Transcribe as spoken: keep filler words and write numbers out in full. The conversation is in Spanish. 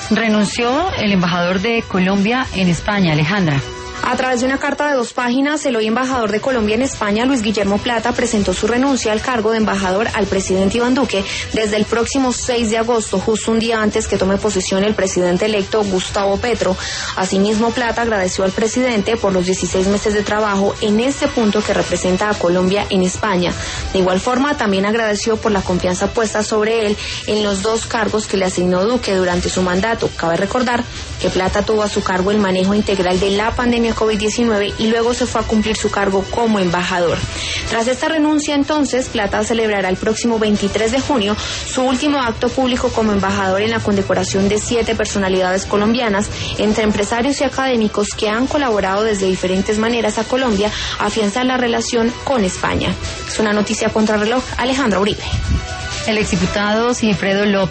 Renunció el embajador de Colombia en España, Alejandra. A través de una carta de dos páginas, el hoy embajador de Colombia en España, Luis Guillermo Plata, presentó su renuncia al cargo de embajador al presidente Iván Duque desde el próximo seis de agosto, justo un día antes que tome posesión el presidente electo Gustavo Petro. Asimismo, Plata agradeció al presidente por los dieciséis meses de trabajo en este punto que representa a Colombia en España. De igual forma, también agradeció por la confianza puesta sobre él en los dos cargos que le asignó Duque durante su mandato. Cabe recordar que Plata tuvo a su cargo el manejo integral de la pandemia COVID diecinueve y luego se fue a cumplir su cargo como embajador. Tras esta renuncia, entonces, Plata celebrará el próximo veintitrés de junio su último acto público como embajador en la condecoración de siete personalidades colombianas, entre empresarios y académicos que han colaborado desde diferentes maneras a Colombia a afianzar la relación con España. Es una noticia contrarreloj. Alejandra Uribe. El exdiputado Sigifredo López